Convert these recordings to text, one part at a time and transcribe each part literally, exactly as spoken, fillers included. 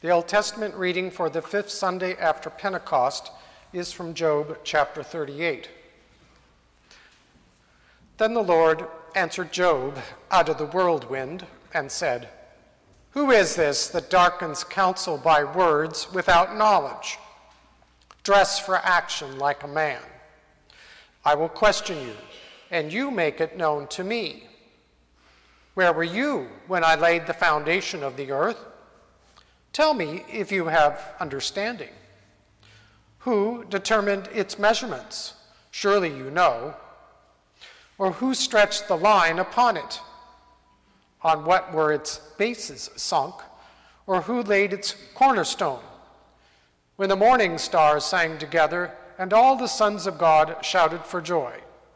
The Old Testament reading for the fifth Sunday after Pentecost is from Job chapter thirty-eight. Then the Lord answered Job out of the whirlwind and said, "Who is this that darkens counsel by words without knowledge? Dress for action like a man. I will question you, and you make it known to me. Where were you when I laid the foundation of the earth? Tell me if you have understanding. Who determined its measurements? Surely you know. Or who stretched the line upon it? On what were its bases sunk? Or who laid its cornerstone? When the morning stars sang together, and all the sons of God shouted for joy.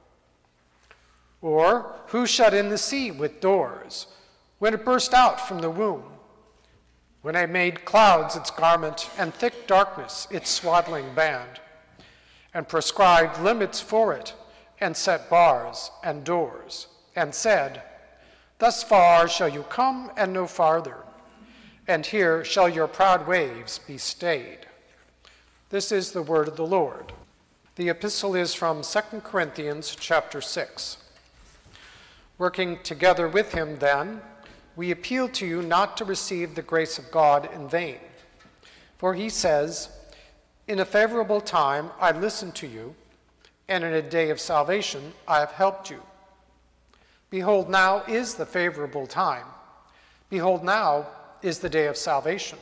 Or who shut in the sea with doors, when it burst out from the womb? When I made clouds its garment, and thick darkness its swaddling band, and prescribed limits for it, and set bars and doors, and said, Thus far shall you come and no farther, and here shall your proud waves be stayed. This is the word of the Lord. The epistle is from Second Corinthians chapter six. Working together with him, then, we appeal to you not to receive the grace of God in vain. For he says, In a favorable time I listened to you, and in a day of salvation I have helped you. Behold, now is the favorable time. Behold, now is the day of salvation.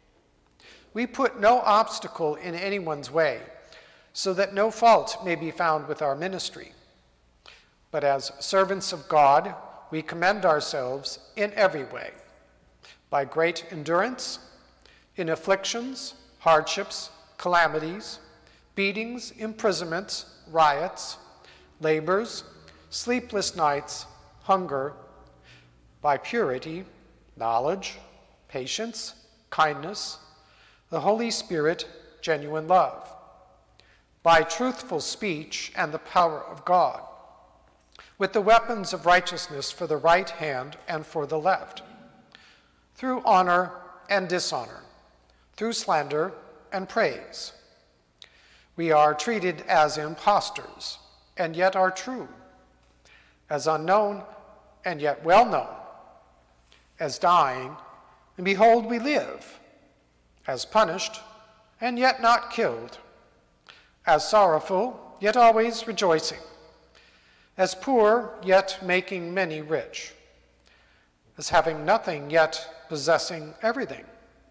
We put no obstacle in anyone's way, so that no fault may be found with our ministry. But as servants of God, we commend ourselves in every way, by great endurance, in afflictions, hardships, calamities, beatings, imprisonments, riots, labors, sleepless nights, hunger, by purity, knowledge, patience, kindness, the Holy Spirit, genuine love, by truthful speech and the power of God, with the weapons of righteousness for the right hand and for the left, through honor and dishonor, through slander and praise. We are treated as impostors, and yet are true, as unknown, and yet well known, as dying, and behold we live, as punished, and yet not killed, as sorrowful, yet always rejoicing, as poor, yet making many rich, as having nothing, yet possessing everything.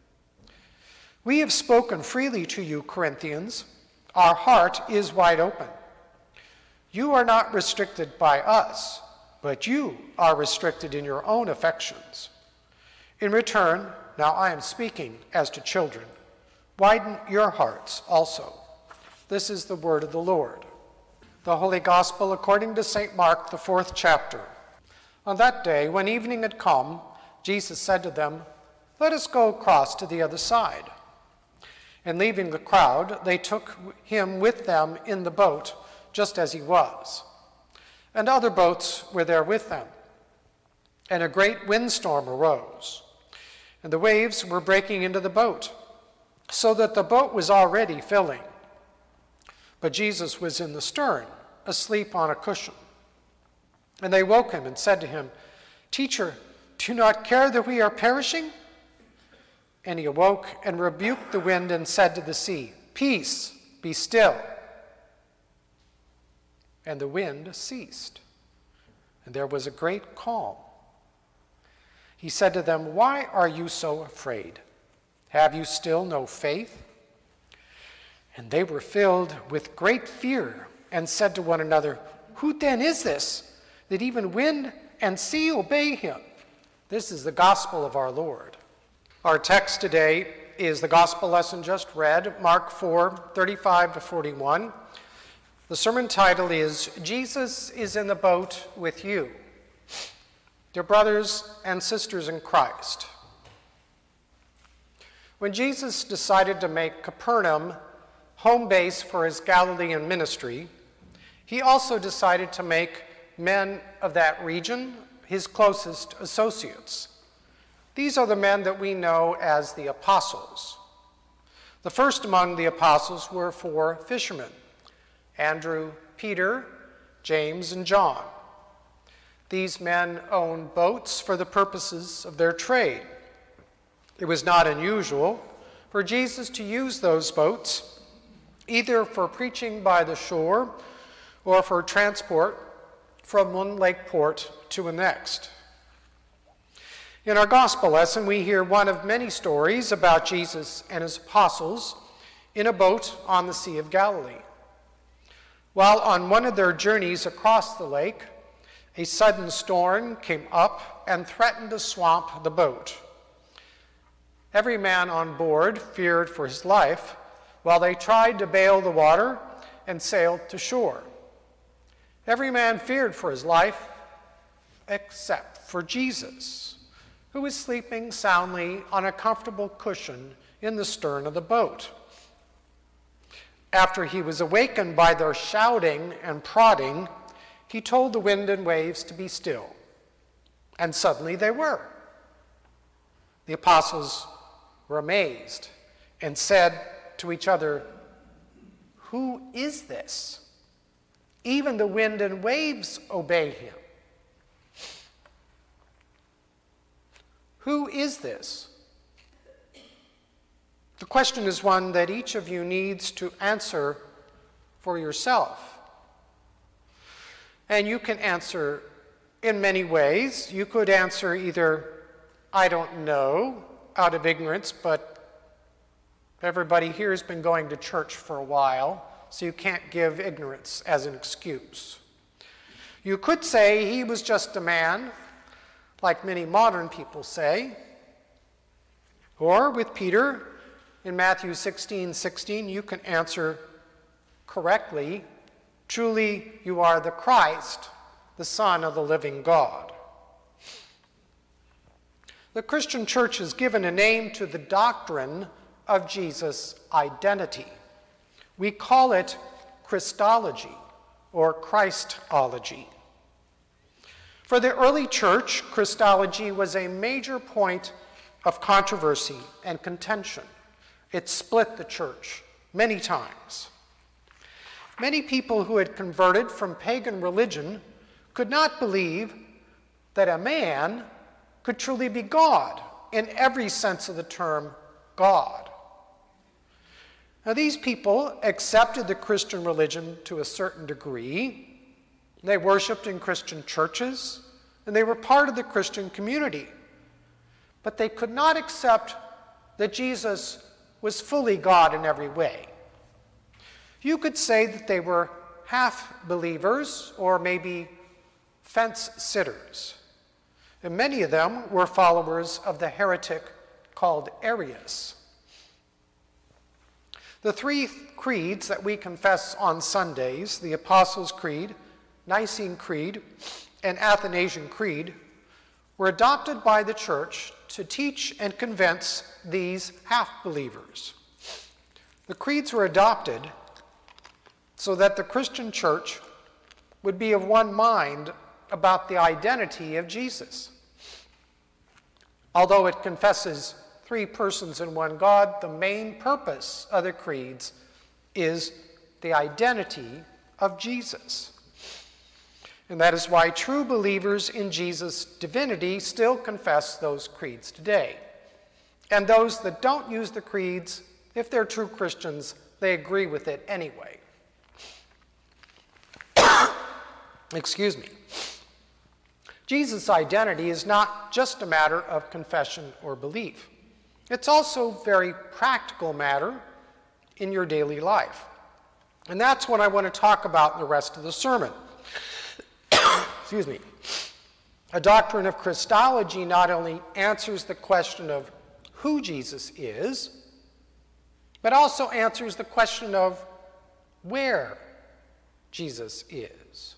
We have spoken freely to you, Corinthians. Our heart is wide open. You are not restricted by us, but you are restricted in your own affections. In return, now I am speaking as to children, widen your hearts also. This is the word of the Lord. The Holy Gospel according to Saint Mark, the fourth chapter. On that day, when evening had come, Jesus said to them, Let us go across to the other side. And leaving the crowd, they took him with them in the boat, just as he was. And other boats were there with them. And a great windstorm arose, and the waves were breaking into the boat, so that the boat was already filling. But Jesus was in the stern, asleep on a cushion. And they woke him and said to him, Teacher, do you not care that we are perishing? And he awoke and rebuked the wind and said to the sea, Peace, be still. And the wind ceased, and there was a great calm. He said to them, Why are you so afraid? Have you still no faith? And they were filled with great fear and said to one another, Who then is this, that even wind and sea obey him? This is the gospel of our Lord. Our text today is the gospel lesson just read, Mark four, thirty-five to forty-one. The sermon title is, Jesus is in the boat with you. Dear brothers and sisters in Christ, when Jesus decided to make Capernaum home base for his Galilean ministry, he also decided to make men of that region his closest associates. These are the men that we know as the apostles. The first among the apostles were four fishermen: Andrew, Peter, James, and John. These men owned boats for the purposes of their trade. It was not unusual for Jesus to use those boats either for preaching by the shore or for transport from one lake port to the next. In our gospel lesson, we hear one of many stories about Jesus and his apostles in a boat on the Sea of Galilee. While on one of their journeys across the lake, a sudden storm came up and threatened to swamp the boat. Every man on board feared for his life while they tried to bail the water and sail to shore. Every man feared for his life except for Jesus, who was sleeping soundly on a comfortable cushion in the stern of the boat. After he was awakened by their shouting and prodding, he told the wind and waves to be still, and suddenly they were. The apostles were amazed and said to each other, "Who is this? Even the wind and waves obey him." Who is this? The question is one that each of you needs to answer for yourself. And you can answer in many ways. You could answer either, "I don't know," out of ignorance, but everybody here has been going to church for a while, so you can't give ignorance as an excuse. You could say he was just a man, like many modern people say. Or with Peter, in Matthew sixteen sixteen, you can answer correctly, "Truly you are the Christ, the Son of the living God." The Christian church has given a name to the doctrine of Jesus' identity. We call it Christology or Christology. For the early church, Christology was a major point of controversy and contention. It split the church many times. Many people who had converted from pagan religion could not believe that a man could truly be God in every sense of the term God. Now, these people accepted the Christian religion to a certain degree. They worshiped in Christian churches, and they were part of the Christian community. But they could not accept that Jesus was fully God in every way. You could say that they were half-believers or maybe fence-sitters. And many of them were followers of the heretic called Arius. The three creeds that we confess on Sundays, the Apostles' Creed, Nicene Creed, and Athanasian Creed, were adopted by the church to teach and convince these half-believers. The creeds were adopted so that the Christian church would be of one mind about the identity of Jesus. Although it confesses three persons in one God, the main purpose of the creeds is the identity of Jesus. And that is why true believers in Jesus' divinity still confess those creeds today. And those that don't use the creeds, if they're true Christians, they agree with it anyway. Excuse me. Jesus' identity is not just a matter of confession or belief. It's also a very practical matter in your daily life. And that's what I want to talk about in the rest of the sermon. Excuse me. A doctrine of Christology not only answers the question of who Jesus is, but also answers the question of where Jesus is.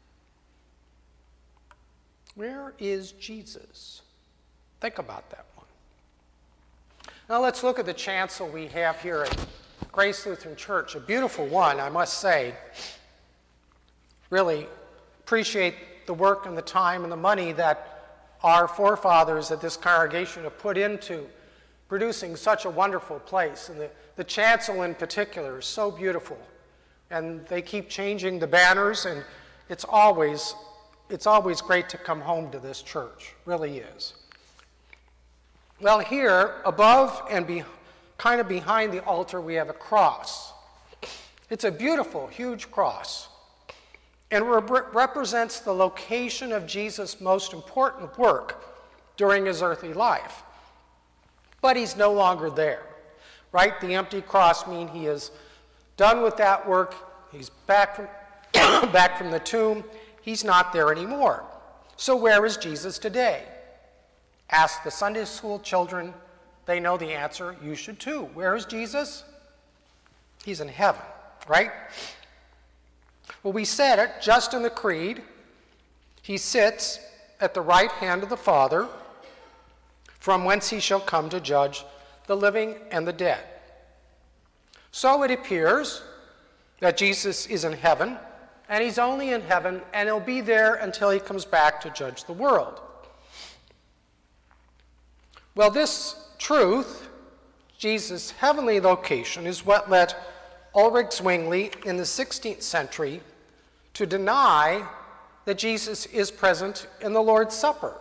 Where is Jesus? Think about that one. Now let's look at the chancel we have here at Grace Lutheran Church. A beautiful one, I must say. Really appreciate the work and the time and the money that our forefathers at this congregation have put into producing such a wonderful place. And the, the chancel in particular is so beautiful. And they keep changing the banners, and it's always, it's always great to come home to this church, really is. Well, here, above and be, kind of behind the altar, we have a cross. It's a beautiful, huge cross. And re- represents the location of Jesus' most important work during his earthly life. But he's no longer there, right? The empty cross means he is done with that work. He's back from, back from the tomb. He's not there anymore. So where is Jesus today? Ask the Sunday school children. They know the answer. You should too. Where is Jesus? He's in heaven, right? Well, we said it just in the creed. He sits at the right hand of the Father, from whence he shall come to judge the living and the dead. So it appears that Jesus is in heaven, and he's only in heaven, and he'll be there until he comes back to judge the world. Well, this truth, Jesus' heavenly location, is what led Ulrich Zwingli in the sixteenth century to deny that Jesus is present in the Lord's Supper.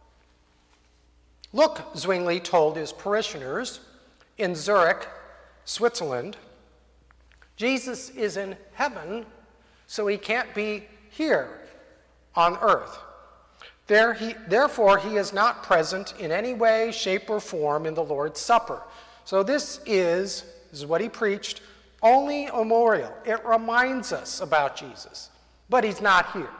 Look, Zwingli told his parishioners in Zurich, Switzerland, Jesus is in heaven, so he can't be here on earth. There he, therefore, he is not present in any way, shape, or form in the Lord's Supper. So this is, this is what he preached, only a memorial. It reminds us about Jesus, but he's not here.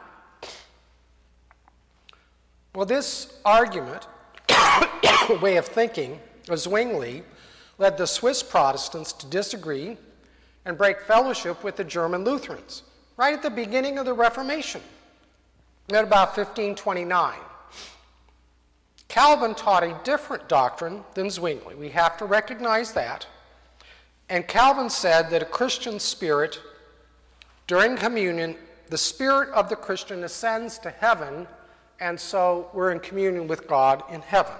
Well, this argument, way of thinking of Zwingli, led the Swiss Protestants to disagree and break fellowship with the German Lutherans right at the beginning of the Reformation, at about fifteen twenty-nine. Calvin taught a different doctrine than Zwingli. We have to recognize that. And Calvin said that a Christian spirit, during communion, the spirit of the Christian ascends to heaven, and so we're in communion with God in heaven.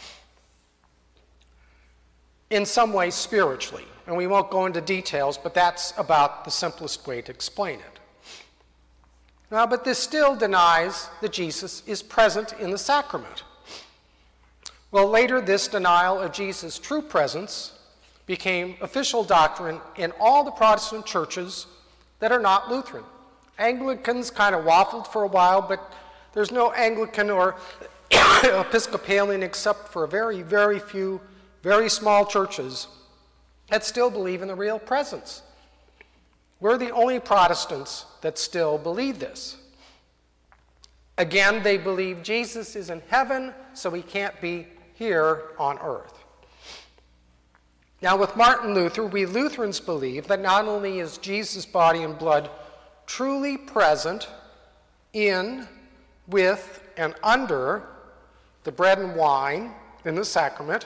In some way spiritually. And we won't go into details, but that's about the simplest way to explain it. Now, but this still denies that Jesus is present in the sacrament. Well, later this denial of Jesus' true presence became official doctrine in all the Protestant churches that are not Lutheran. Anglicans kind of waffled for a while, but there's no Anglican or Episcopalian except for a very, very few, very small churches that still believe in the real presence. We're the only Protestants that still believe this. Again, they believe Jesus is in heaven, so he can't be here on earth. Now, with Martin Luther, we Lutherans believe that not only is Jesus' body and blood truly present in, with, and under the bread and wine in the sacrament,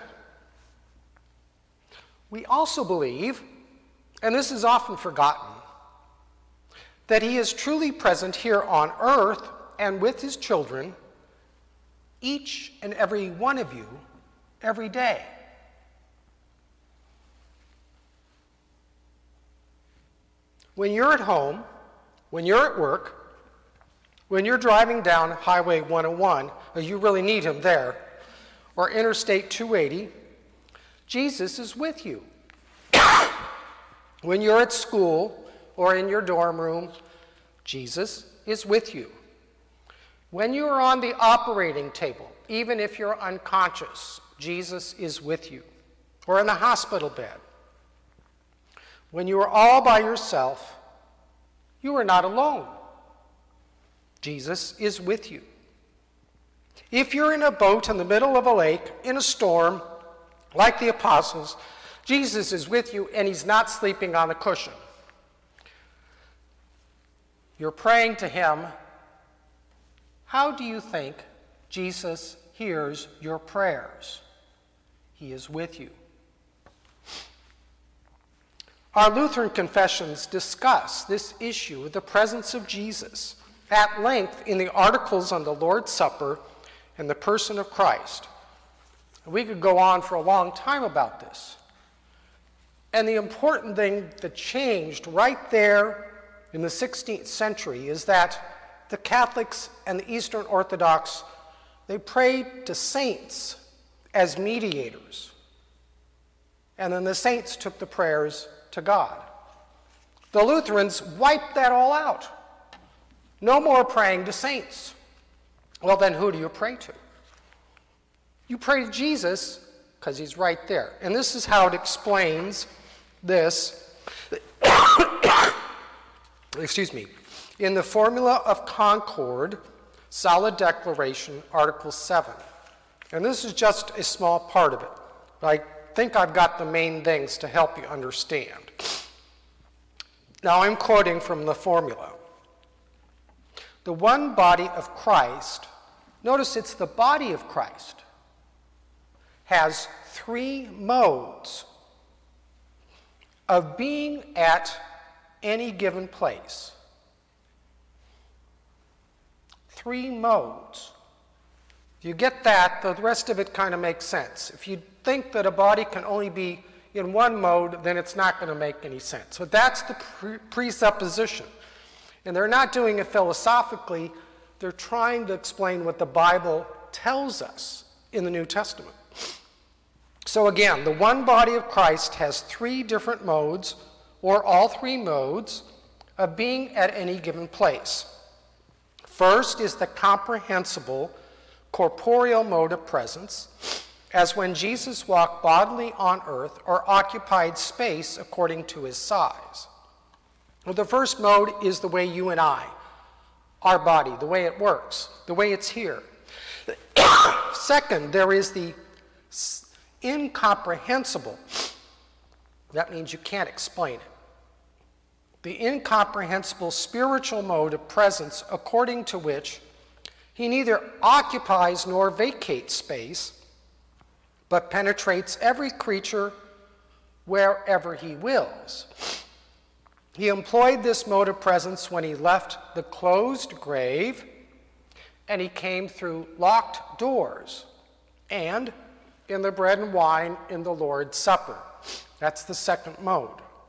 we also believe, and this is often forgotten, that he is truly present here on earth and with his children, each and every one of you, every day. When you're at home, when you're at work, when you're driving down Highway one oh one, or you really need him there, or Interstate two eighty, Jesus is with you. When you're at school or in your dorm room, Jesus is with you. When you are on the operating table, even if you're unconscious, Jesus is with you. Or in the hospital bed. When you are all by yourself, you are not alone. Jesus is with you. If you're in a boat in the middle of a lake, in a storm, like the apostles, Jesus is with you and he's not sleeping on a cushion. You're praying to him. How do you think Jesus hears your prayers? He is with you. Our Lutheran confessions discuss this issue of the presence of Jesus at length in the articles on the Lord's Supper in the person of Christ. We could go on for a long time about this. And the important thing that changed right there in the sixteenth century is that the Catholics and the Eastern Orthodox, they prayed to saints as mediators. And then the saints took the prayers to God. The Lutherans wiped that all out. No more praying to saints. Well, then who do you pray to? You pray to Jesus because he's right there. And this is how it explains this. Excuse me. In the Formula of Concord, Solid Declaration, Article seven. And this is just a small part of it. But I think I've got the main things to help you understand. Now I'm quoting from the formula. The one body of Christ, notice it's the body of Christ, has three modes of being at any given place. Three modes. If you get that, the rest of it kind of makes sense. If you think that a body can only be in one mode, then it's not going to make any sense. So that's the pre presupposition. And they're not doing it philosophically. They're trying to explain what the Bible tells us in the New Testament. So again, the one body of Christ has three different modes, or all three modes, of being at any given place. First is the comprehensible corporeal mode of presence, as when Jesus walked bodily on earth or occupied space according to his size. Well, the first mode is the way you and I, our body, the way it works, the way it's here. Second, there is the incomprehensible. That means you can't explain it. The incomprehensible spiritual mode of presence according to which he neither occupies nor vacates space, but penetrates every creature wherever he wills. He employed this mode of presence when he left the closed grave, and he came through locked doors, and in the bread and wine in the Lord's Supper. That's the second mode.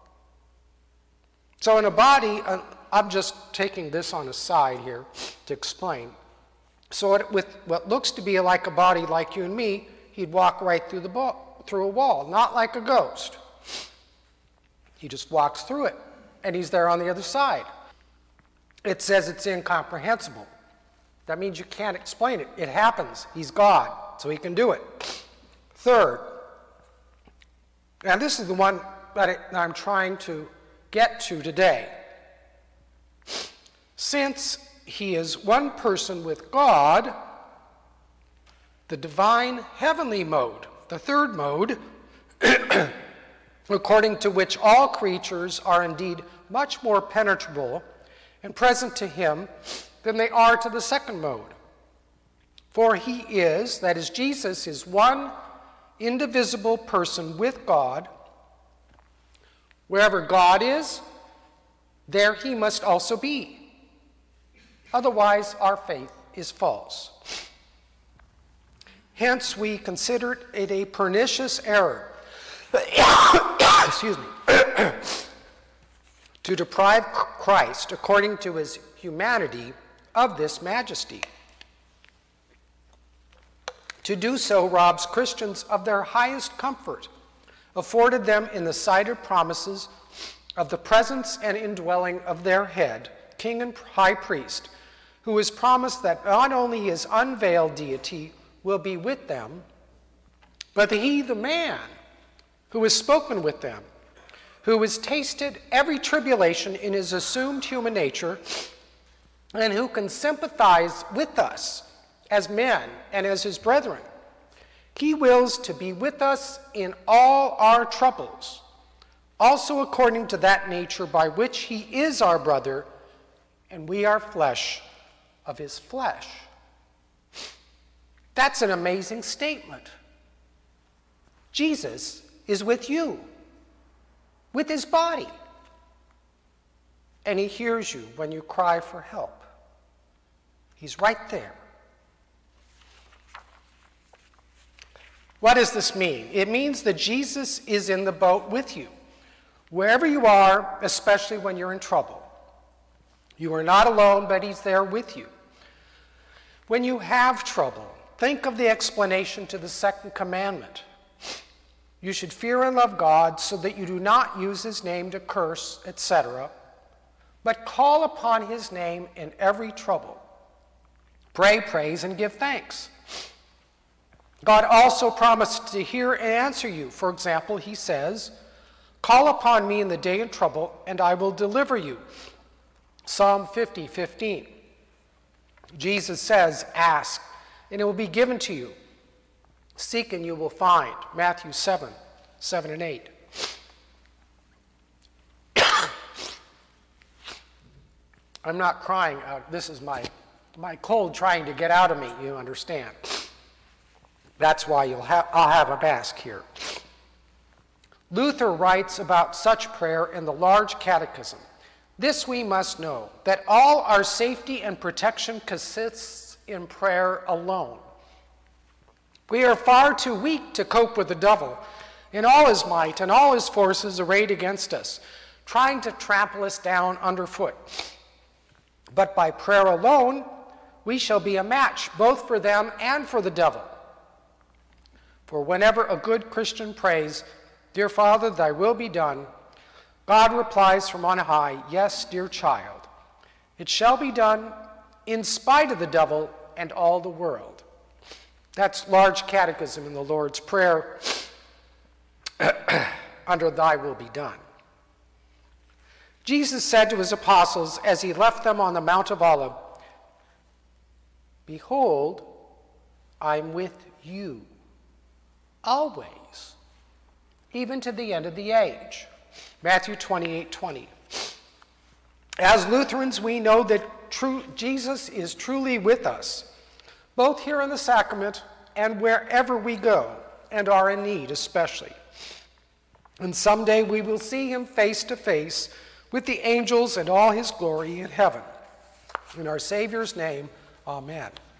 So in a body, uh, I'm just taking this on a side here to explain. So it, with what looks to be like a body like you and me, he'd walk right through, the through a wall, not like a ghost. He just walks through it, and he's there on the other side. It says it's incomprehensible. That means you can't explain it. It happens. He's God, so he can do it. Third, and this is the one that, it, that I'm trying to get to today. Since he is one person with God, the divine heavenly mode, the third mode, according to which all creatures are indeed much more penetrable and present to him than they are to the second mode. For he is, that is, Jesus is one indivisible person with God. Wherever God is, there he must also be. Otherwise, our faith is false. Hence, we consider it a pernicious error excuse me, to deprive Christ, according to his humanity, of this majesty. To do so robs Christians of their highest comfort, afforded them in the cited promises of the presence and indwelling of their head, king and high priest, who has promised that not only his unveiled deity will be with them, but he, the man, who has spoken with them, who has tasted every tribulation in his assumed human nature, and who can sympathize with us as men and as his brethren. He wills to be with us in all our troubles, also according to that nature by which he is our brother, and we are flesh of his flesh. That's an amazing statement. Jesus is with you, with his body, and he hears you when you cry for help. He's right there. What does this mean? It means that Jesus is in the boat with you, wherever you are, especially when you're in trouble. You are not alone, but he's there with you. When you have trouble, think of the explanation to the second commandment. You should fear and love God so that you do not use his name to curse, et cetera, but call upon his name in every trouble. Pray, praise, and give thanks. God also promised to hear and answer you. For example, he says, call upon me in the day of trouble, and I will deliver you. Psalm fifty, fifteen. Jesus says, ask, and it will be given to you. Seek, and you will find. Matthew seven, seven and eight. I'm not crying out. This is my, my cold trying to get out of me, you understand. That's why you'll have, I'll have a mask here. Luther writes about such prayer in the Large Catechism. This we must know, that all our safety and protection consists in prayer alone. We are far too weak to cope with the devil in all his might and all his forces arrayed against us, trying to trample us down underfoot. But by prayer alone, we shall be a match both for them and for the devil. For whenever a good Christian prays, "Dear Father, thy will be done," God replies from on high, "Yes, dear child, it shall be done in spite of the devil and all the world." That's Large Catechism in the Lord's Prayer under "Thy will be done." Jesus said to his apostles as he left them on the Mount of Olives, "Behold, I'm with you always, even to the end of the age." Matthew twenty-eight, twenty. As Lutherans, we know that true, Jesus is truly with us, both here in the sacrament and wherever we go, and are in need especially. And someday we will see him face to face with the angels and all his glory in heaven. In our Savior's name, amen.